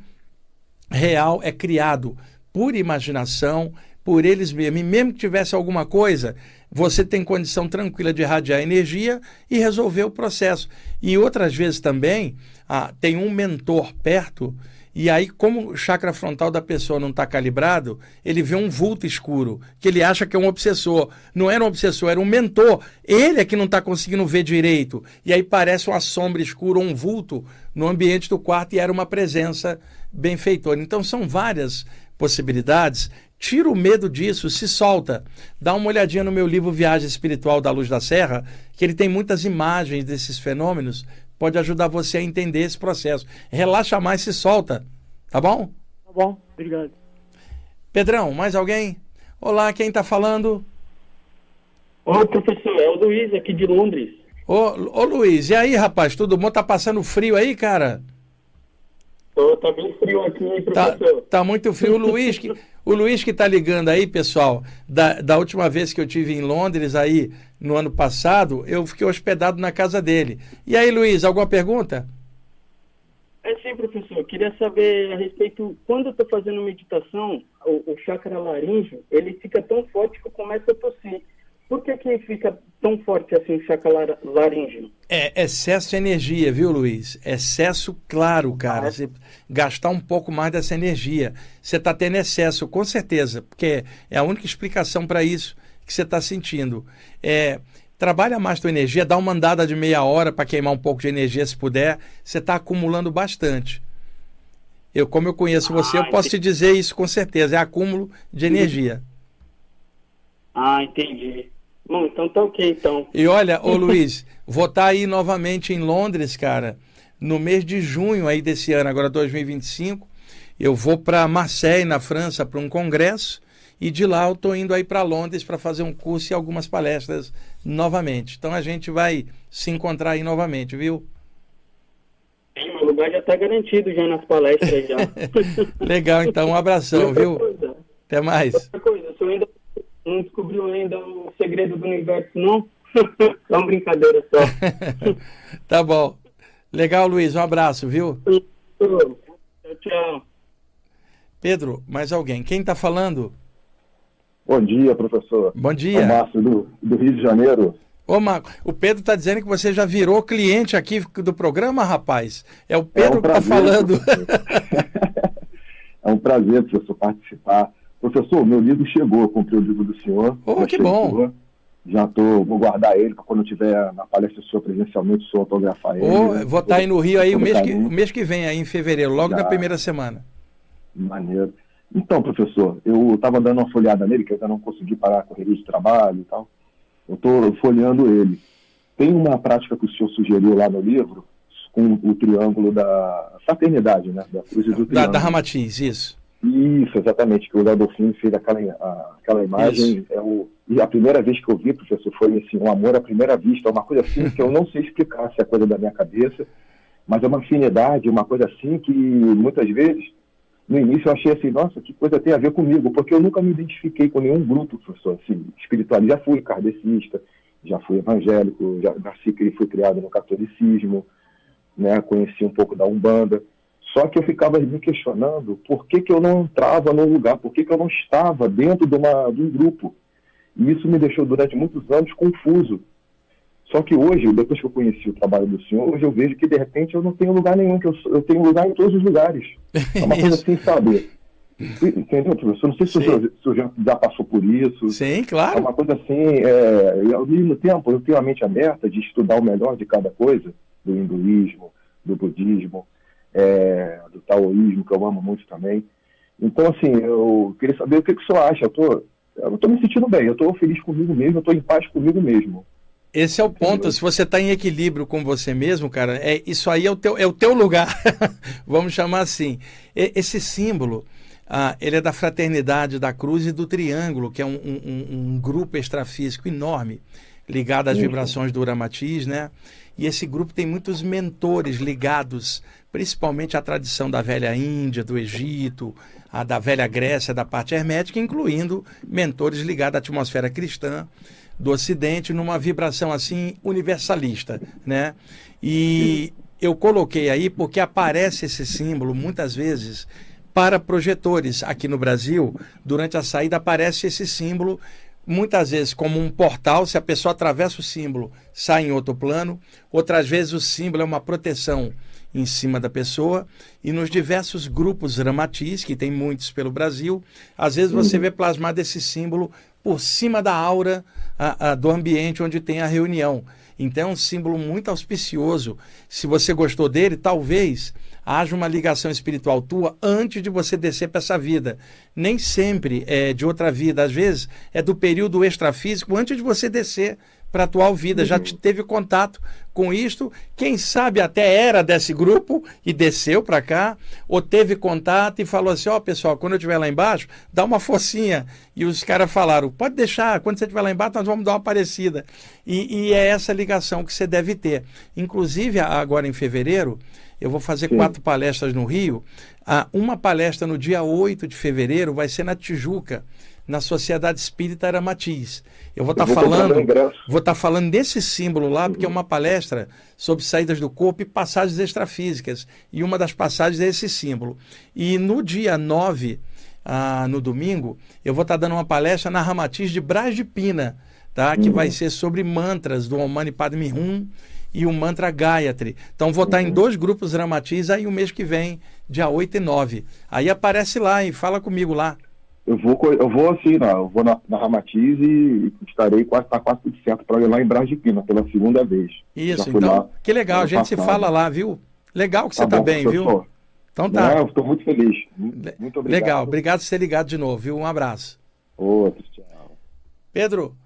real, é criado por imaginação, por eles mesmos. E mesmo que tivesse alguma coisa, você tem condição tranquila de irradiar energia e resolver o processo. E outras vezes também, tem um mentor perto. E aí, como o chakra frontal da pessoa não está calibrado, ele vê um vulto escuro, que ele acha que é um obsessor. Não era um obsessor, era um mentor. Ele é que não está conseguindo ver direito. E aí parece uma sombra escura, um vulto no ambiente do quarto e era uma presença benfeitora. Então são várias possibilidades. Tira o medo disso, se solta. Dá uma olhadinha no meu livro Viagem Espiritual da Luz da Serra, que ele tem muitas imagens desses fenômenos. Pode ajudar você a entender esse processo. Relaxa mais, se solta. Tá bom? Tá bom, obrigado. Pedrão, mais alguém? Olá, quem está falando? Oi, professor, é o Luiz aqui de Londres. Ô Luiz, e aí, rapaz, tudo bom? Tá passando frio aí, cara? Tá bem frio aqui, professor. Tá muito frio. O Luiz que tá ligando aí, pessoal, da última vez que eu tive em Londres aí, no ano passado, eu fiquei hospedado na casa dele. E aí, Luiz, alguma pergunta? Sim, professor. Eu queria saber a respeito, quando eu estou fazendo meditação, o chakra laríngeo, ele fica tão forte que eu começo a tossir. Por que fica tão forte assim o chakra laríngeo? É excesso de energia, viu, Luiz? Excesso, claro, cara. Você gastar um pouco mais dessa energia. Você está tendo excesso, com certeza, porque é a única explicação para isso que você está sentindo. Trabalha mais tua energia, dá uma andada de meia hora para queimar um pouco de energia, se puder. Você está acumulando bastante. Como eu conheço você, eu posso te dizer isso com certeza. É acúmulo de energia. Entendi. Bom, então tá ok, então. E olha, ô Luiz, vou estar aí novamente em Londres, cara, no mês de junho aí desse ano, agora 2025. Eu vou para Marseille, na França, para um congresso, e de lá eu estou indo aí para Londres para fazer um curso e algumas palestras novamente. Então a gente vai se encontrar aí novamente, viu? Sim, meu lugar já está garantido já nas palestras já. Legal, então, um abração, viu? Até mais. Outra coisa, o senhor ainda não descobriu ainda o segredo do universo, não? É uma brincadeira só. Tá bom. Legal, Luiz. Um abraço, viu? Tchau. Pedro, mais alguém? Quem está falando? Bom dia, professor. Bom dia. É o Márcio do Rio de Janeiro. Ô, Marco, o Pedro está dizendo que você já virou cliente aqui do programa, rapaz. É o Pedro que está falando. É um prazer, professor, participar. Professor, meu livro chegou, comprei o livro do senhor. Oh, que bom. Já vou guardar ele para quando eu estiver na palestra sua presencialmente, o senhor autografar ele. Vou estar aí no Rio aí o mês que vem, aí em fevereiro, logo da primeira semana. Maneiro. Então, professor, eu estava dando uma folhada nele, que eu ainda não consegui parar a correria de trabalho e tal. Eu estou folheando ele. Tem uma prática que o senhor sugeriu lá no livro, com o triângulo da fraternidade, né? Da cruz do triângulo. Da Ramatiz, isso. Isso, exatamente, que o Adolfino fez aquela imagem. E a primeira vez que eu vi, professor, foi assim, um amor à primeira vista, uma coisa assim que eu não sei explicar se é coisa da minha cabeça, mas é uma afinidade, uma coisa assim que muitas vezes, no início eu achei assim, nossa, que coisa tem a ver comigo, porque eu nunca me identifiquei com nenhum grupo, professor, assim, espiritual. Já fui kardecista, já fui evangélico, já fui criado no catolicismo, né, conheci um pouco da Umbanda. Só que eu ficava me questionando por que eu não entrava num lugar, por que eu não estava dentro de um grupo. E isso me deixou durante muitos anos confuso. Só que hoje, depois que eu conheci o trabalho do senhor, hoje eu vejo que de repente eu não tenho lugar nenhum, que eu tenho lugar em todos os lugares. É uma coisa assim, sabe? Entendeu, professor? Não sei se o senhor já passou por isso. Sim, claro. É uma coisa assim, ao mesmo tempo eu tenho a mente aberta de estudar o melhor de cada coisa, do hinduísmo, do budismo, do taoísmo, que eu amo muito também. Então, assim, eu queria saber o que o senhor acha. Eu estou me sentindo bem, eu estou feliz comigo mesmo, eu estou em paz comigo mesmo. Esse é o ponto. Se você está em equilíbrio com você mesmo, cara, isso aí é o teu lugar. Vamos chamar assim. Esse símbolo, ele é da fraternidade da cruz e do triângulo, que é um grupo extrafísico enorme, ligado às vibrações do Ramatiz, né? E esse grupo tem muitos mentores ligados, principalmente à tradição da velha Índia, do Egito, da velha Grécia, da parte hermética, incluindo mentores ligados à atmosfera cristã do Ocidente, numa vibração assim universalista, né? E eu coloquei aí porque aparece esse símbolo muitas vezes para projetores aqui no Brasil. Durante a saída aparece esse símbolo muitas vezes como um portal. Se a pessoa atravessa o símbolo, sai em outro plano. Outras vezes o símbolo é uma proteção em cima da pessoa. E nos diversos grupos Ramatiz, que tem muitos pelo Brasil, às vezes você vê plasmado esse símbolo por cima da aura do ambiente onde tem a reunião. Então é um símbolo muito auspicioso. Se você gostou dele, talvez haja uma ligação espiritual tua antes de você descer para essa vida. Nem sempre é de outra vida, às vezes é do período extrafísico antes de você descer para a atual vida. Já teve contato com isto, quem sabe até era desse grupo e desceu para cá, ou teve contato e falou assim, pessoal, quando eu estiver lá embaixo, dá uma forcinha. E os caras falaram, pode deixar, quando você estiver lá embaixo, nós vamos dar uma parecida. E é essa ligação que você deve ter. Inclusive, agora em fevereiro, eu vou fazer 4 palestras no Rio. Uma palestra no dia 8 de fevereiro vai ser na Tijuca, na Sociedade Espírita Ramatiz. Eu vou estar falando desse símbolo lá, porque é uma palestra sobre saídas do corpo e passagens extrafísicas. E uma das passagens é esse símbolo. E no dia 9, no domingo, eu vou estar dando uma palestra na Ramatiz de Brás de Pina, tá? Que vai ser sobre mantras do Om Mani Padme Hum e o mantra Gayatri. Então vou estar em 2 grupos Ramatiz aí o mês que vem, dia 8 e 9. Aí aparece lá e fala comigo lá. Eu vou assim, eu vou na Ramatiz e estarei quase tudo certo para ir lá em Brás de Pina pela segunda vez. Isso, então, lá, que legal, a gente se fala lá, viu? Legal que você está bem, professor. Viu? Então tá. Eu estou muito feliz. Muito obrigado. Legal, obrigado por ter ligado de novo, viu? Um abraço. Outro, tchau. Pedro,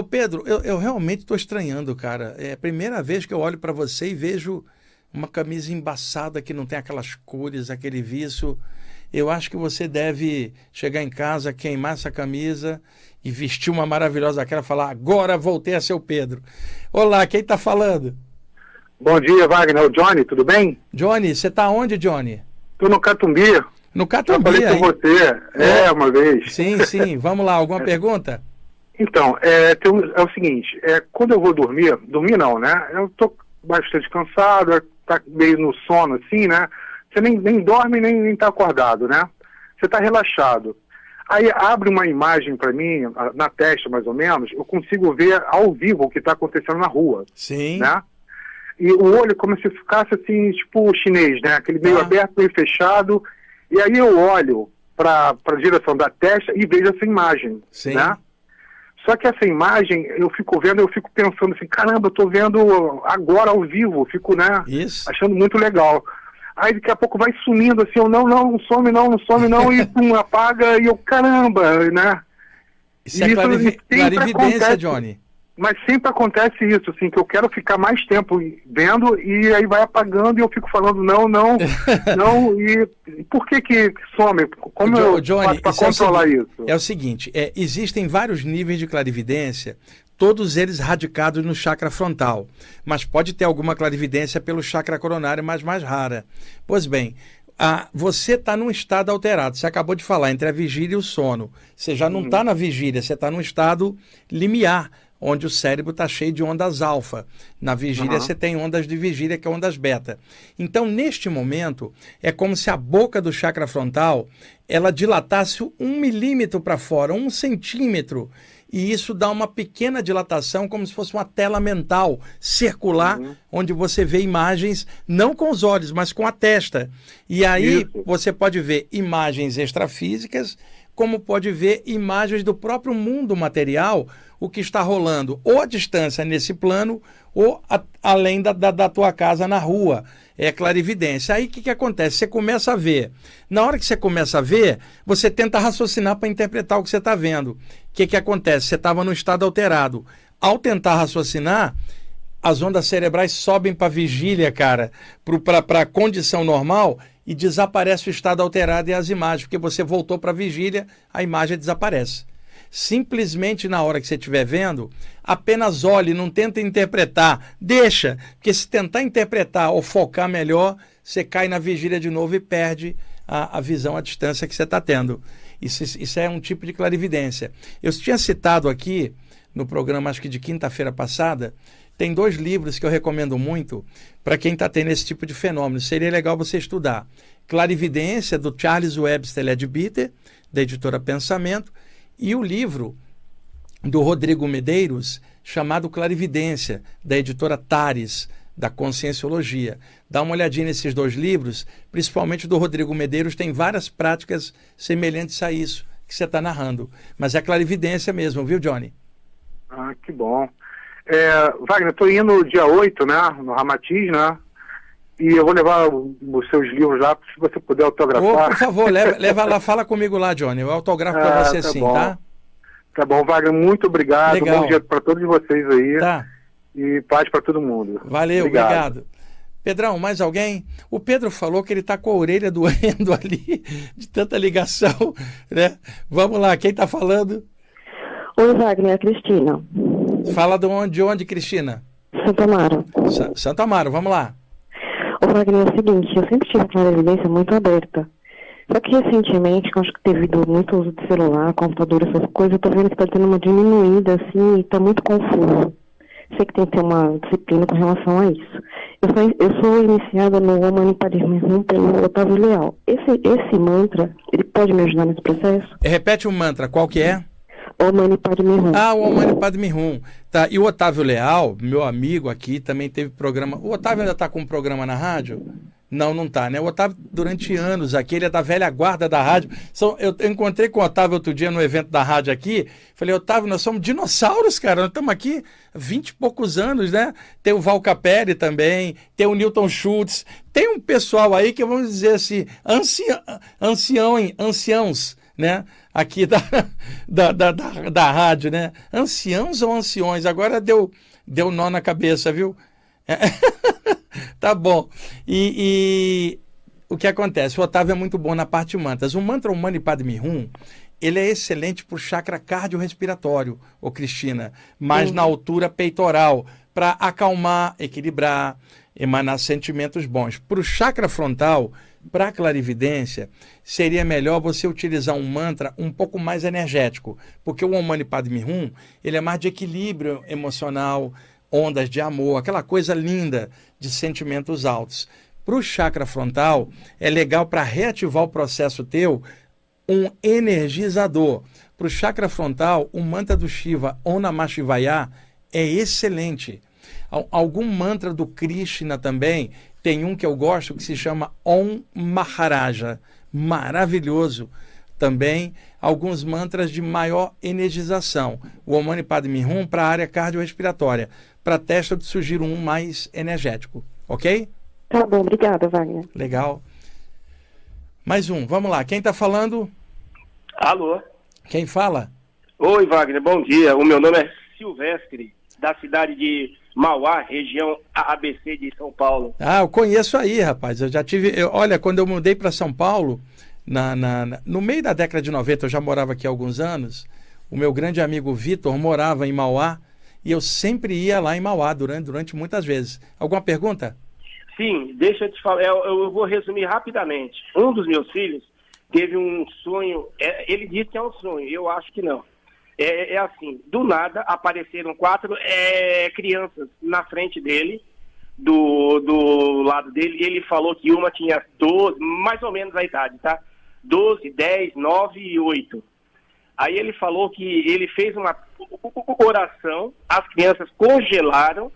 eu realmente estou estranhando, cara. É a primeira vez que eu olho para você e vejo uma camisa embaçada que não tem aquelas cores, aquele viço. Eu acho que você deve chegar em casa, queimar essa camisa e vestir uma maravilhosa daquela e falar, agora voltei a ser o Pedro. Olá, quem está falando? Bom dia, Wagner. É o Johnny, tudo bem? Johnny, você está onde, Johnny? Estou no Catumbi. No Catumbi? Eu falei com você, uma vez. Sim, vamos lá, alguma pergunta? Então, é o seguinte, quando eu vou dormir não, né? Eu estou bastante cansado, tá meio no sono assim, né? você nem dorme, nem está acordado, né? Você está relaxado. Aí abre uma imagem para mim, na testa mais ou menos, eu consigo ver ao vivo o que está acontecendo na rua. Sim. Né? E o olho como se ficasse assim, tipo chinês, né? Aquele meio aberto, meio fechado. E aí eu olho para a direção da testa e vejo essa imagem. Sim. Né? Só que essa imagem, eu fico pensando assim, caramba, eu tô vendo agora ao vivo, eu fico, né, achando muito legal. Aí daqui a pouco vai sumindo assim, eu não some não, e pum, apaga, e eu, caramba, né? Isso é clarividência, Johnny. Mas sempre acontece isso, assim, que eu quero ficar mais tempo vendo e aí vai apagando e eu fico falando não, e por que some? Como Johnny, eu faço para controlar isso? É o seguinte, existem vários níveis de clarividência, todos eles radicados no chakra frontal, mas pode ter alguma clarividência pelo chakra coronário, mas mais rara. Pois bem, você está num estado alterado, você acabou de falar, entre a vigília e o sono. Você já não está na vigília, você está num estado limiar, onde o cérebro está cheio de ondas alfa. Na vigília você tem ondas de vigília, que é ondas beta. Então, neste momento, é como se a boca do chakra frontal, ela dilatasse 1 milímetro para fora, 1 centímetro. E isso dá uma pequena dilatação, como se fosse uma tela mental circular, onde você vê imagens, não com os olhos, mas com a testa. E aí você pode ver imagens extrafísicas, como pode ver imagens do próprio mundo material, o que está rolando ou à distância nesse plano, ou além da tua casa na rua. É clarividência. Aí o que acontece? Você começa a ver. Na hora que você começa a ver, você tenta raciocinar para interpretar o que você está vendo. O que acontece? Você estava num estado alterado. Ao tentar raciocinar, as ondas cerebrais sobem para a vigília, cara, para a condição normal, e desaparece o estado alterado e as imagens, porque você voltou para a vigília, a imagem desaparece. Simplesmente na hora que você estiver vendo, apenas olhe, não tenta interpretar, deixa, porque se tentar interpretar ou focar melhor, você cai na vigília de novo e perde a visão à distância que você está tendo. Isso é um tipo de clarividência. Eu tinha citado aqui, no programa acho que de quinta-feira passada, tem 2 livros que eu recomendo muito para quem está tendo esse tipo de fenômeno. Seria legal você estudar. Clarividência, do Charles Webster Leadbeater, da editora Pensamento, e o livro do Rodrigo Medeiros, chamado Clarividência, da editora Tares, da Conscienciologia. Dá uma olhadinha nesses 2 livros, principalmente do Rodrigo Medeiros, tem várias práticas semelhantes a isso que você está narrando. Mas é clarividência mesmo, viu, Johnny? Ah, que bom. Wagner, estou indo dia 8, né, no Ramatiz, né, e eu vou levar os seus livros lá, se você puder autografar. Por favor, leva lá, fala comigo lá, Johnny, eu autografo para você sim, bom. Tá? Tá bom, Wagner, muito obrigado, Legal. Bom dia para todos vocês aí, tá. E paz para todo mundo. Valeu, obrigado. Pedrão, mais alguém? O Pedro falou que ele está com a orelha doendo ali, de tanta ligação, né? Vamos lá, quem está falando? Oi, Wagner, a Cristina. Fala de onde, Cristina? Santo Amaro. Santo Amaro, vamos lá. Ô, Wagner, é o seguinte, eu sempre tive uma evidência muito aberta. Só que recentemente, acho que devido muito uso de celular, computador, essas coisas, eu tô vendo que tá tendo uma diminuída, assim, e tá muito confuso. Sei que tem que ter uma disciplina com relação a isso. Eu sou iniciada no Om Mani Padme Hum pelo Otávio Leal. Esse mantra, ele pode me ajudar nesse processo? Repete o mantra, qual que é? Om Mani Padme Hum. O Om Mani Padme Hum. Tá. E o Otávio Leal, meu amigo aqui, também teve programa. O Otávio ainda está com um programa na rádio? Não está, né? O Otávio, durante anos aqui, ele é da velha guarda da rádio. Eu encontrei com o Otávio outro dia no evento da rádio aqui. Falei, Otávio, nós somos dinossauros, cara. Nós estamos aqui há 20 e poucos anos, né? Tem o Val Capelli também, tem o Newton Schultz. Tem um pessoal aí que, vamos dizer assim, anciãos, né? Aqui da rádio, né? Anciãos ou anciões? Agora deu nó na cabeça, viu? Tá bom. E o que acontece? O Otávio é muito bom na parte de mantras. O mantra Om Mani Padme Hum, ele é excelente para o chakra cardiorrespiratório, Cristina, mas na altura peitoral, para acalmar, equilibrar, emanar sentimentos bons. Para o chakra frontal, para a clarividência, seria melhor você utilizar um mantra um pouco mais energético, porque o Om Mani Padme Hum, ele é mais de equilíbrio emocional, ondas de amor, aquela coisa linda de sentimentos altos. Para o chakra frontal, é legal para reativar o processo teu um energizador. Para o chakra frontal, o mantra do Shiva, Om Namah Shivaya, é excelente. Algum mantra do Krishna também, tem um que eu gosto que se chama Om Maharaja, maravilhoso. Também alguns mantras de maior energização. O Om Mani Padme Hum para a área cardiorrespiratória, para a testa de surgir um mais energético, ok? Tá bom, obrigada, Wagner. Legal. Mais um, vamos lá. Quem está falando? Alô? Quem fala? Oi, Wagner, bom dia. O meu nome é Silvestre, da cidade de Mauá, região ABC de São Paulo. Ah, eu conheço aí, rapaz. Eu já tive... olha, quando eu mudei para São Paulo, no meio da década de 90, eu já morava aqui há alguns anos, o meu grande amigo Vitor morava em Mauá e eu sempre ia lá em Mauá durante muitas vezes. Alguma pergunta? Sim, deixa eu te falar, eu vou resumir rapidamente. Um dos meus filhos teve um sonho, ele disse que é um sonho, eu acho que não. É assim, do nada apareceram 4 crianças na frente dele, do lado dele, e ele falou que uma tinha 12, mais ou menos a idade, tá? 12, 10, 9 e 8. Aí ele falou que ele fez uma oração, as crianças congelaram,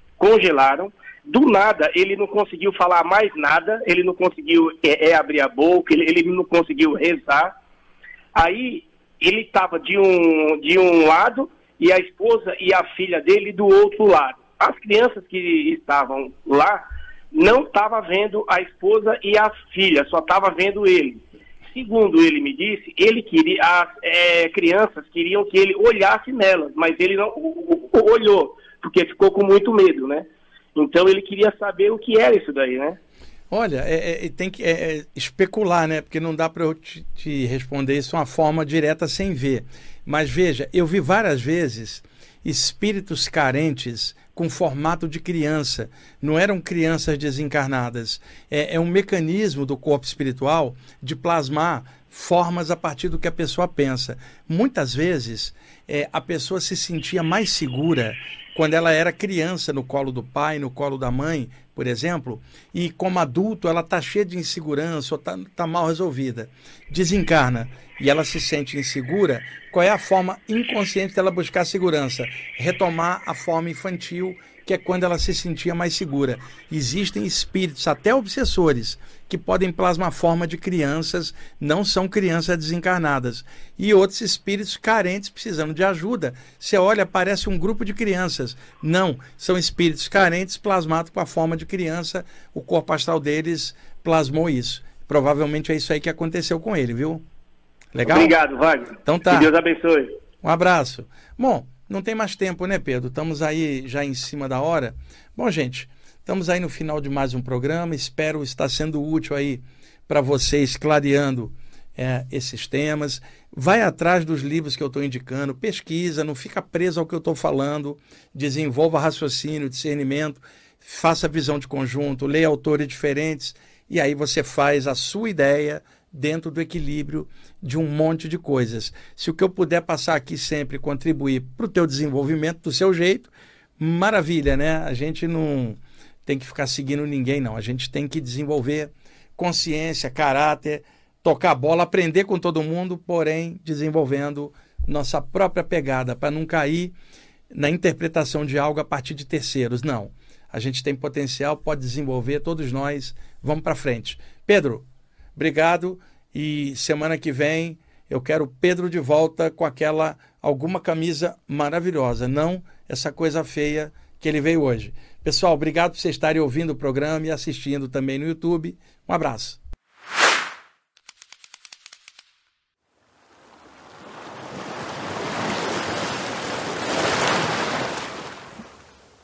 do nada ele não conseguiu falar mais nada, ele não conseguiu abrir a boca, ele não conseguiu rezar. Aí ele estava de um lado e a esposa e a filha dele do outro lado. As crianças que estavam lá não estavam vendo a esposa e a filha, só estavam vendo ele. Segundo ele me disse, as crianças queriam que ele olhasse nelas, mas ele não olhou, porque ficou com muito medo, né? Então ele queria saber o que era isso daí, né? Olha, tem que especular, né? Porque não dá para eu te responder isso de uma forma direta sem ver. Mas veja, eu vi várias vezes espíritos carentes com formato de criança. Não eram crianças desencarnadas. É um mecanismo do corpo espiritual de plasmar formas a partir do que a pessoa pensa. Muitas vezes a pessoa se sentia mais segura quando ela era criança no colo do pai, no colo da mãe, por exemplo, e como adulto ela está cheia de insegurança ou está mal resolvida. Desencarna e ela se sente insegura, qual é a forma inconsciente dela buscar segurança? Retomar a forma infantil, que é quando ela se sentia mais segura. Existem espíritos, até obsessores, que podem plasmar a forma de crianças, não são crianças desencarnadas. E outros espíritos carentes precisando de ajuda. Você olha, parece um grupo de crianças. Não, são espíritos carentes plasmados com a forma de criança. O corpo astral deles plasmou isso. Provavelmente é isso aí que aconteceu com ele, viu? Legal? Obrigado, Wagner. Então tá. Que Deus abençoe. Um abraço. Bom, não tem mais tempo, né, Pedro? Estamos aí já em cima da hora. Bom, gente, estamos aí no final de mais um programa. Espero estar sendo útil aí para vocês, clareando esses temas. Vai atrás dos livros que eu estou indicando, pesquisa, não fica preso ao que eu estou falando, desenvolva raciocínio, discernimento, faça visão de conjunto, leia autores diferentes e aí você faz a sua ideia dentro do equilíbrio de um monte de coisas. Se o que eu puder passar aqui sempre contribuir para o teu desenvolvimento do seu jeito, maravilha, né? A gente não tem que ficar seguindo ninguém, não. A gente tem que desenvolver consciência, caráter, tocar a bola, aprender com todo mundo, porém desenvolvendo nossa própria pegada, para não cair na interpretação de algo a partir de terceiros. Não. A gente tem potencial, pode desenvolver, todos nós, vamos para frente. Pedro, obrigado, e semana que vem eu quero o Pedro de volta com alguma camisa maravilhosa, não essa coisa feia que ele veio hoje. Pessoal, obrigado por vocês estarem ouvindo o programa e assistindo também no YouTube. Um abraço.